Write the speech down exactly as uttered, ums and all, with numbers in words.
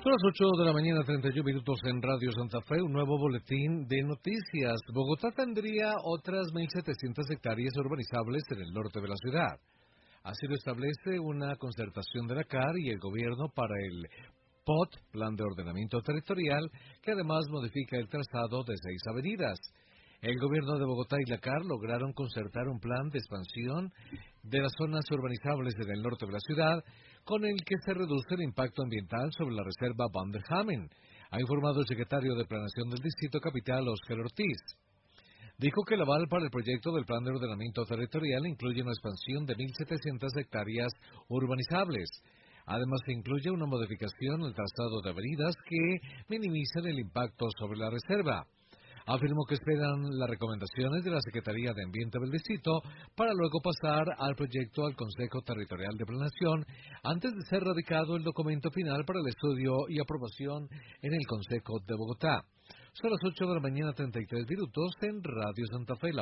Son las ocho de la mañana, treinta y uno minutos en Radio Santa Fe, un nuevo boletín de noticias. Bogotá tendría otras mil setecientas hectáreas urbanizables en el norte de la ciudad. Así lo establece una concertación de la C A R y el gobierno para el P O T, Plan de Ordenamiento Territorial, que además modifica el trazado de seis avenidas. El gobierno de Bogotá y la C A R lograron concertar un plan de expansión de las zonas urbanizables en el norte de la ciudad, con el que se reduce el impacto ambiental sobre la reserva Van der Hamen, ha informado el secretario de Planeación del Distrito Capital, Óscar Ortiz. Dijo que el aval para el proyecto del Plan de Ordenamiento Territorial incluye una expansión de mil setecientas hectáreas urbanizables. Además, que incluye una modificación al trazado de avenidas que minimizan el impacto sobre la reserva. Afirmó que esperan las recomendaciones de la Secretaría de Ambiente del Distrito para luego pasar al proyecto al Consejo Territorial de Planeación antes de ser radicado el documento final para el estudio y aprobación en el Consejo de Bogotá. Son las ocho de la mañana, treinta y tres minutos en Radio Santa Fe. La